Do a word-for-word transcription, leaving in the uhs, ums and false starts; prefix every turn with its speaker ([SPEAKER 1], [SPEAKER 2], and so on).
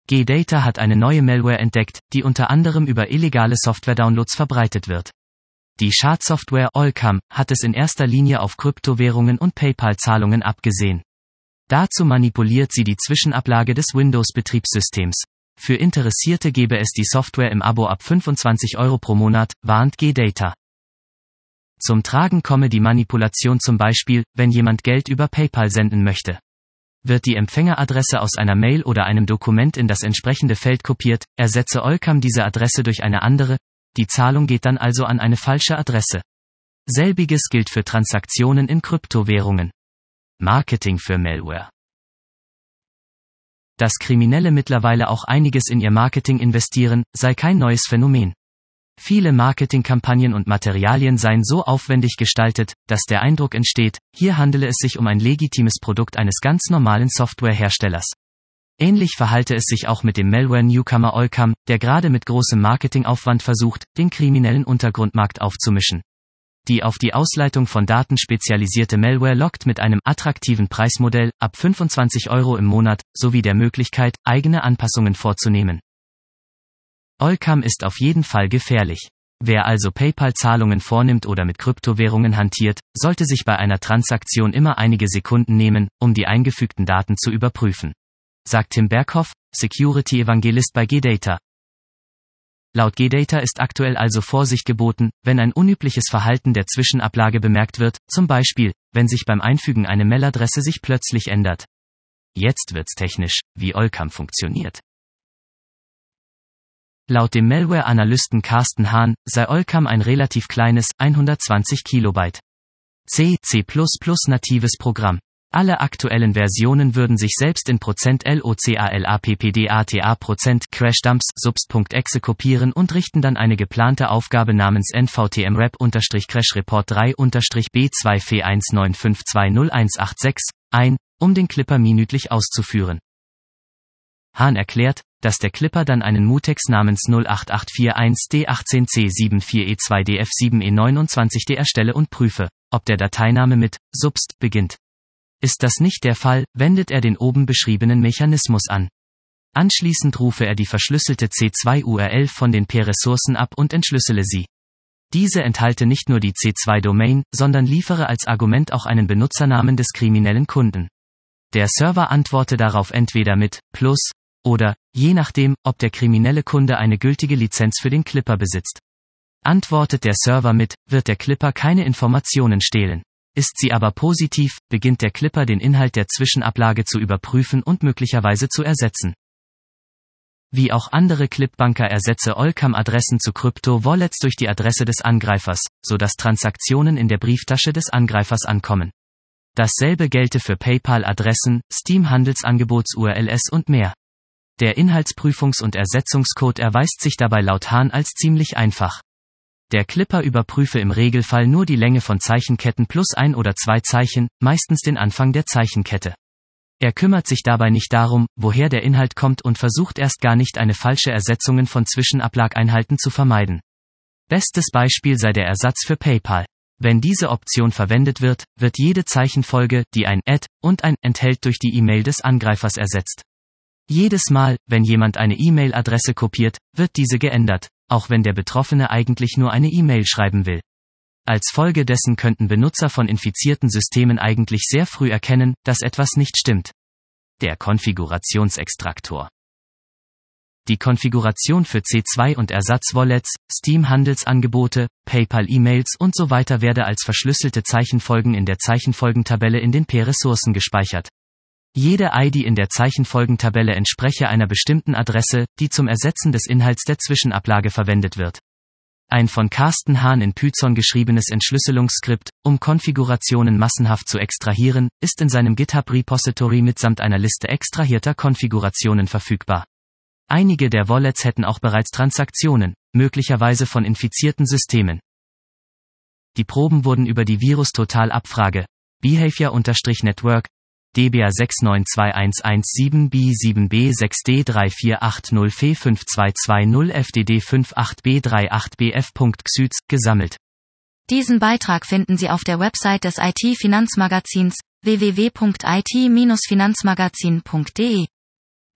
[SPEAKER 1] G-Data hat eine neue Malware entdeckt, die unter anderem über illegale Software-Downloads verbreitet wird. Die Schadsoftware Ollcam hat es in erster Linie auf Kryptowährungen und PayPal-Zahlungen abgesehen. Dazu manipuliert sie die Zwischenablage des Windows-Betriebssystems. Für Interessierte gebe es die Software im Abo ab fünfundzwanzig Euro pro Monat, warnt G-Data. Zum Tragen komme die Manipulation zum Beispiel, wenn jemand Geld über PayPal senden möchte. Wird die Empfängeradresse aus einer Mail oder einem Dokument in das entsprechende Feld kopiert, ersetze Ollcam diese Adresse durch eine andere, die Zahlung geht dann also an eine falsche Adresse. Selbiges gilt für Transaktionen in Kryptowährungen. Marketing für Malware. Dass Kriminelle mittlerweile auch einiges in ihr Marketing investieren, sei kein neues Phänomen. Viele Marketingkampagnen und Materialien seien so aufwendig gestaltet, dass der Eindruck entsteht, hier handele es sich um ein legitimes Produkt eines ganz normalen Softwareherstellers. Ähnlich verhalte es sich auch mit dem Malware-Newcomer Ollcam, der gerade mit großem Marketingaufwand versucht, den kriminellen Untergrundmarkt aufzumischen. Die auf die Ausleitung von Daten spezialisierte Malware lockt mit einem attraktiven Preismodell ab fünfundzwanzig Euro im Monat, sowie der Möglichkeit, eigene Anpassungen vorzunehmen. Ollcam ist auf jeden Fall gefährlich. Wer also PayPal-Zahlungen vornimmt oder mit Kryptowährungen hantiert, sollte sich bei einer Transaktion immer einige Sekunden nehmen, um die eingefügten Daten zu überprüfen. Sagt Tim Berghoff, Security-Evangelist bei G-Data. Laut G-Data ist aktuell also Vorsicht geboten, wenn ein unübliches Verhalten der Zwischenablage bemerkt wird, zum Beispiel, wenn sich beim Einfügen eine Mailadresse sich plötzlich ändert. Jetzt wird's technisch, wie Ollcam funktioniert. Laut dem Malware-Analysten Carsten Hahn sei Ollcam ein relativ kleines, hundertzwanzig Kilobyte C, C plus plus natives Programm. Alle aktuellen Versionen würden sich selbst in %localappdata Prozent Crashdumps subst.exe kopieren und richten dann eine geplante Aufgabe namens nvtmrep-crashreport drei B zwei f eins neun fünf zwei null eins acht sechs ein, um den Clipper minütlich auszuführen. Hahn erklärt, dass der Clipper dann einen Mutex namens null acht acht vier eins D achtzehn C vierundsiebzig E zwei D F sieben E neunundzwanzig D erstelle und prüfe, ob der Dateiname mit subst beginnt. Ist das nicht der Fall, wendet er den oben beschriebenen Mechanismus an. Anschließend rufe er die verschlüsselte C zwei U R L von den P-Ressourcen ab und entschlüssele sie. Diese enthalte nicht nur die C zwei Domain, sondern liefere als Argument auch einen Benutzernamen des kriminellen Kunden. Der Server antworte darauf entweder mit plus oder, je nachdem, ob der kriminelle Kunde eine gültige Lizenz für den Clipper besitzt. Antwortet der Server mit, wird der Clipper keine Informationen stehlen. Ist sie aber positiv, beginnt der Clipper den Inhalt der Zwischenablage zu überprüfen und möglicherweise zu ersetzen. Wie auch andere Clipbanker ersetze Ollcam Adressen zu Krypto-Wallets durch die Adresse des Angreifers, sodass Transaktionen in der Brieftasche des Angreifers ankommen. Dasselbe gelte für PayPal-Adressen, Steam-Handelsangebots-U R Ls und mehr. Der Inhaltsprüfungs- und Ersetzungscode erweist sich dabei laut Hahn als ziemlich einfach. Der Clipper überprüfe im Regelfall nur die Länge von Zeichenketten plus ein oder zwei Zeichen, meistens den Anfang der Zeichenkette. Er kümmert sich dabei nicht darum, woher der Inhalt kommt und versucht erst gar nicht eine falsche Ersetzungen von Zwischenablageinhalten zu vermeiden. Bestes Beispiel sei der Ersatz für PayPal. Wenn diese Option verwendet wird, wird jede Zeichenfolge, die ein Ad und ein enthält, durch die E-Mail des Angreifers ersetzt. Jedes Mal, wenn jemand eine E-Mail-Adresse kopiert, wird diese geändert, auch wenn der Betroffene eigentlich nur eine E-Mail schreiben will. Als Folge dessen könnten Benutzer von infizierten Systemen eigentlich sehr früh erkennen, dass etwas nicht stimmt. Der Konfigurationsextraktor. Die Konfiguration für C zwei und Ersatzwallets, Steam-Handelsangebote, PayPal-E-Mails und so weiter werde als verschlüsselte Zeichenfolgen in der Zeichenfolgentabelle in den P-Ressourcen gespeichert. Jede I D in der Zeichenfolgentabelle entspreche einer bestimmten Adresse, die zum Ersetzen des Inhalts der Zwischenablage verwendet wird. Ein von Carsten Hahn in Python geschriebenes Entschlüsselungsskript, um Konfigurationen massenhaft zu extrahieren, ist in seinem GitHub-Repository mitsamt einer Liste extrahierter Konfigurationen verfügbar. Einige der Wallets hätten auch bereits Transaktionen, möglicherweise von infizierten Systemen. Die Proben wurden über die Virus-Total-Abfrage, Behavior-Network, D B A sechs neun zwei eins eins sieben B sieben B sechs D drei vier acht null F fünf zwei zwei null F D D fünf acht B drei acht B F Punkt X Y Z gesammelt.
[SPEAKER 2] Diesen Beitrag finden Sie auf der Website des I T-Finanzmagazins w w w Punkt I T Finanzmagazin Punkt D E.